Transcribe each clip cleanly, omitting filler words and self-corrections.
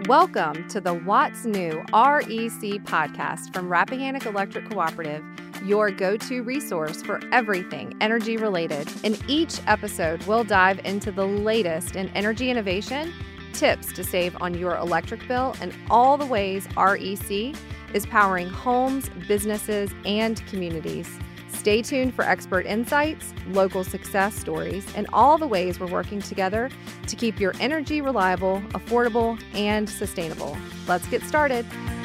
Welcome to the What's New REC podcast from Rappahannock Electric Cooperative, your go-to resource for everything energy related. In each episode, we'll dive into the latest in energy innovation, tips to save on your electric bill, and all the ways REC is powering homes, businesses, and communities. Stay tuned for expert insights, local success stories, and all the ways we're working together to keep your energy reliable, affordable, and sustainable. Let's get started.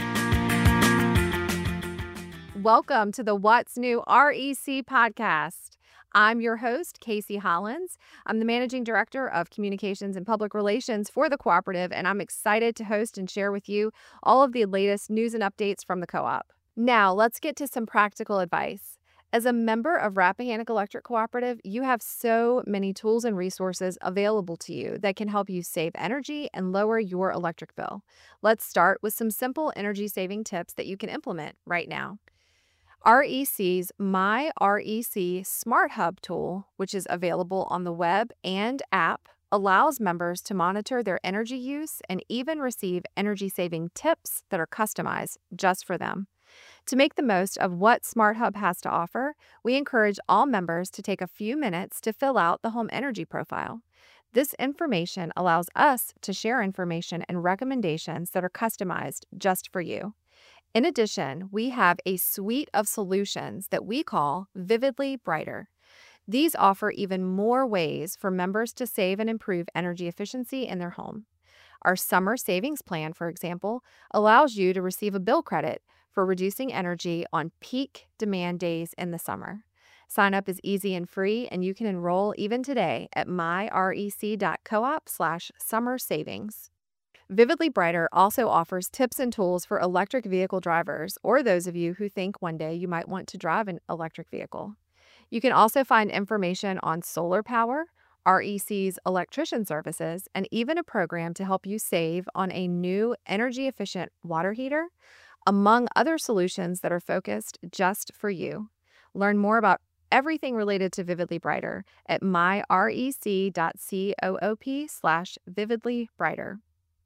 Welcome to the What's New REC podcast. I'm your host, Casey Hollins. I'm the Managing Director of Communications and Public Relations for the cooperative, and I'm excited to host and share with you all of the latest news and updates from the co-op. Now, let's get to some practical advice. As a member of Rappahannock Electric Cooperative, you have so many tools and resources available to you that can help you save energy and lower your electric bill. Let's start with some simple energy-saving tips that you can implement right now. REC's My REC Smart Hub tool, which is available on the web and app, allows members to monitor their energy use and even receive energy-saving tips that are customized just for them. To make the most of what Smart Hub has to offer, we encourage all members to take a few minutes to fill out the home energy profile. This information allows us to share information and recommendations that are customized just for you. In addition, we have a suite of solutions that we call Vividly Brighter. These offer even more ways for members to save and improve energy efficiency in their home. Our summer savings plan, for example, allows you to receive a bill credit for reducing energy on peak demand days in the summer. Sign up is easy and free, and you can enroll even today at myrec.coop/summer savings. Vividly Brighter also offers tips and tools for electric vehicle drivers or those of you who think one day you might want to drive an electric vehicle. You can also find information on solar power, REC's electrician services, and even a program to help you save on a new energy-efficient water heater, among other solutions that are focused just for you. Learn more about everything related to Vividly Brighter at myrec.coop/vividlybrighter.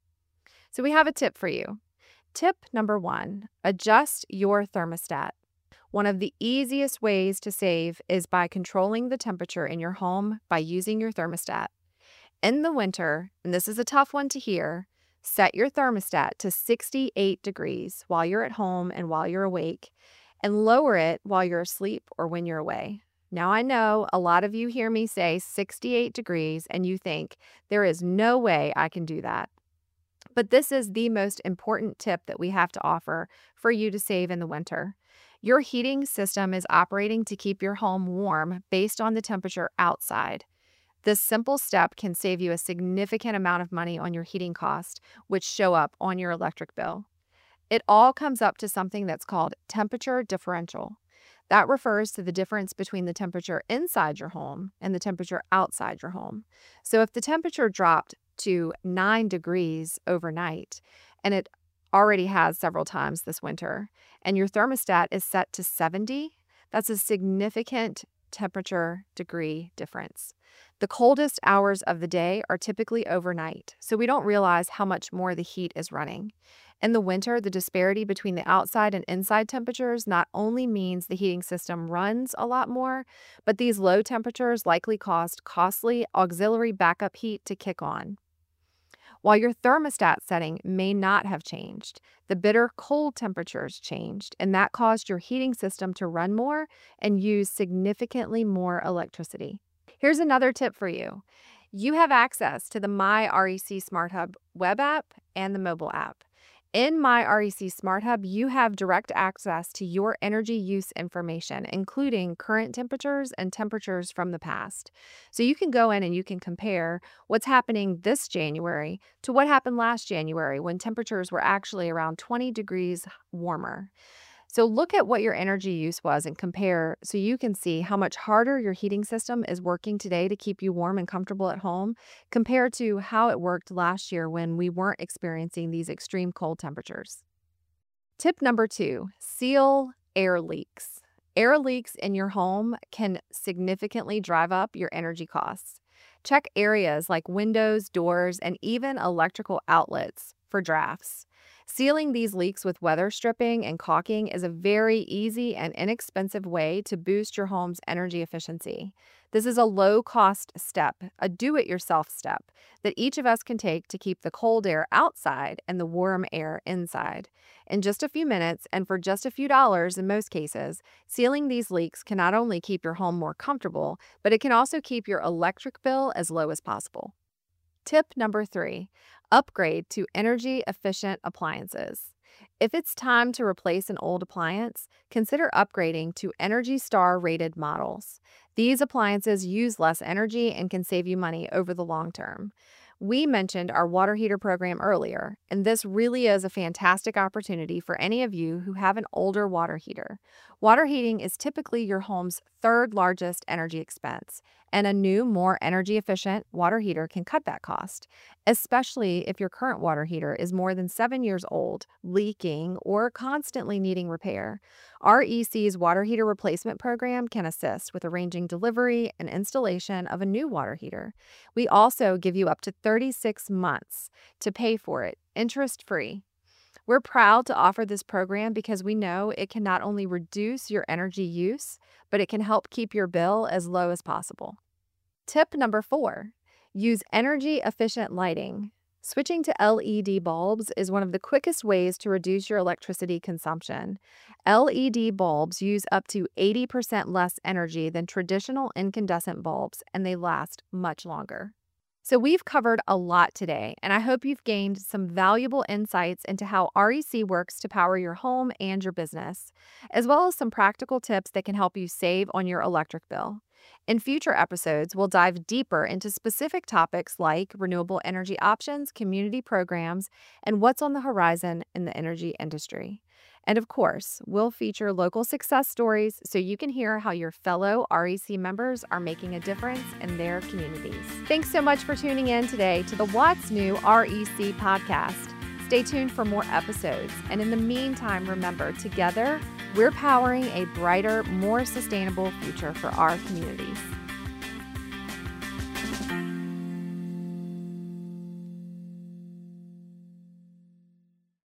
So we have a tip for you. Tip number 1, adjust your thermostat. One of the easiest ways to save is by controlling the temperature in your home by using your thermostat. In the winter, and this is a tough one to hear, set your thermostat to 68 degrees while you're at home and while you're awake, and lower it while you're asleep or when you're away. Now, I know a lot of you hear me say 68 degrees and you think, there is no way I can do that. But this is the most important tip that we have to offer for you to save in the winter. Your heating system is operating to keep your home warm based on the temperature outside. This simple step can save you a significant amount of money on your heating cost, which show up on your electric bill. It all comes up to something that's called temperature differential. That refers to the difference between the temperature inside your home and the temperature outside your home. So if the temperature dropped to 9 degrees overnight, and it already has several times this winter, and your thermostat is set to 70, that's a significant temperature degree difference. The coldest hours of the day are typically overnight, so we don't realize how much more the heat is running. In the winter, the disparity between the outside and inside temperatures not only means the heating system runs a lot more, but these low temperatures likely caused costly auxiliary backup heat to kick on. While your thermostat setting may not have changed, the bitter cold temperatures changed, and that caused your heating system to run more and use significantly more electricity. Here's another tip for you. You have access to the My REC Smart Hub web app and the mobile app. In My REC Smart Hub, you have direct access to your energy use information, including current temperatures and temperatures from the past. So you can go in and you can compare what's happening this January to what happened last January when temperatures were actually around 20 degrees warmer. So look at what your energy use was and compare so you can see how much harder your heating system is working today to keep you warm and comfortable at home compared to how it worked last year when we weren't experiencing these extreme cold temperatures. Tip number 2, seal air leaks. Air leaks in your home can significantly drive up your energy costs. Check areas like windows, doors, and even electrical outlets for drafts. Sealing these leaks with weather stripping and caulking is a very easy and inexpensive way to boost your home's energy efficiency. This is a low-cost step, a do-it-yourself step, that each of us can take to keep the cold air outside and the warm air inside. In just a few minutes, and for just a few dollars in most cases, sealing these leaks can not only keep your home more comfortable, but it can also keep your electric bill as low as possible. Tip number 3, upgrade to energy-efficient appliances. If it's time to replace an old appliance, consider upgrading to Energy Star rated models. These appliances use less energy and can save you money over the long term. We mentioned our water heater program earlier, and this really is a fantastic opportunity for any of you who have an older water heater. Water heating is typically your home's third largest energy expense, and a new, more energy-efficient water heater can cut that cost, especially if your current water heater is more than 7 years old, leaking, or constantly needing repair. REC's water heater replacement program can assist with arranging delivery and installation of a new water heater. We also give you up to 36 months to pay for it, interest-free. We're proud to offer this program because we know it can not only reduce your energy use, but it can help keep your bill as low as possible. Tip number 4, use energy-efficient lighting. Switching to LED bulbs is one of the quickest ways to reduce your electricity consumption. LED bulbs use up to 80% less energy than traditional incandescent bulbs, and they last much longer. So we've covered a lot today, and I hope you've gained some valuable insights into how REC works to power your home and your business, as well as some practical tips that can help you save on your electric bill. In future episodes, we'll dive deeper into specific topics like renewable energy options, community programs, and what's on the horizon in the energy industry. And of course, we'll feature local success stories so you can hear how your fellow REC members are making a difference in their communities. Thanks so much for tuning in today to the What's New REC podcast. Stay tuned for more episodes. And in the meantime, remember, together, we're powering a brighter, more sustainable future for our communities.